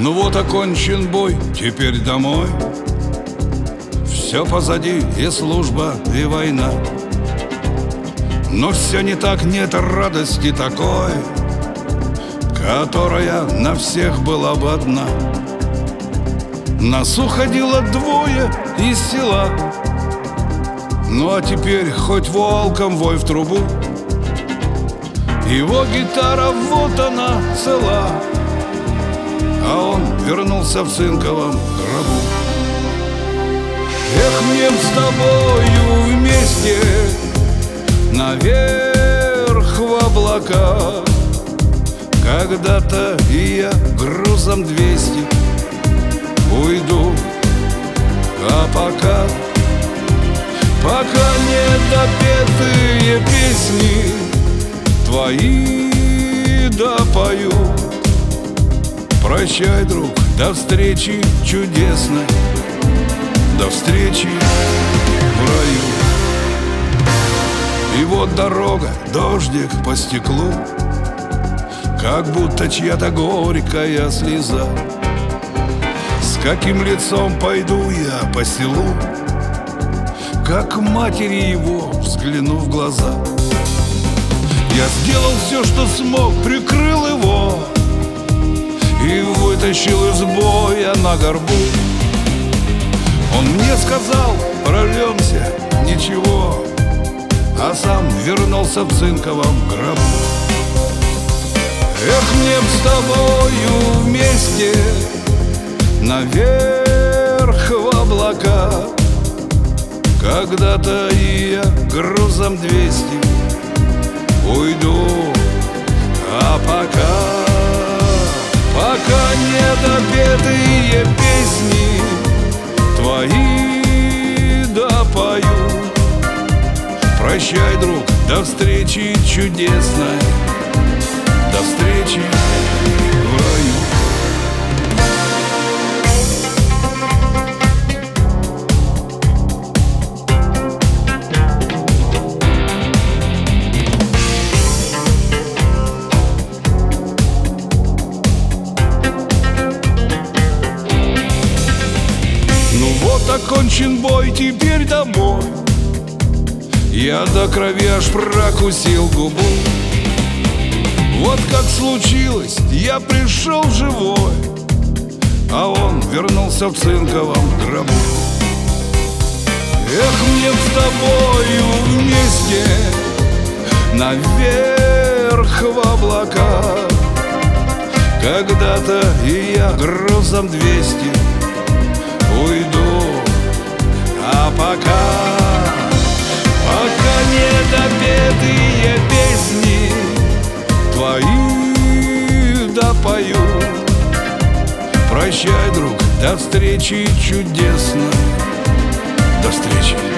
Ну вот окончен бой, теперь домой. Все позади, и служба, и война. Но все не так, нет радости такой, которая на всех была бы одна. Нас уходило двое из села, ну а теперь хоть волком вой в трубу. Его гитара, вот она цела, а он вернулся в цинковом гробу. Эх, мне б с тобою вместе наверх в облака. Когда-то и я грузом 200 уйду, а пока не допетые песни твои допою. Прощай, друг, до встречи чудесной, до встречи в раю. И вот дорога, дождик по стеклу, как будто чья-то горькая слеза. С каким лицом пойду я по селу, как матери его взгляну в глаза. Я сделал все, что смог, прикрыл его и вытащил из боя на горбу. Он мне сказал: прорвемся, ничего, а сам вернулся в цинковом гробу. Эх, мне б с тобою вместе наверх в облака. Когда-то и я грузом 200 уйду, а пока не допетые песни твои допою. Прощай, друг, до встречи чудесной, до встречи в раю. Ну вот окончен бой, теперь домой. Я до крови аж прокусил губу. Вот как случилось, я пришел живой, а он вернулся в цинковом гробу. Эх, мне с тобою вместе наверх в облака. Когда-то и я грузом 200 уйду, а пока не допетые песни твои допою. Прощай, друг, до встречи чудесной, до встречи.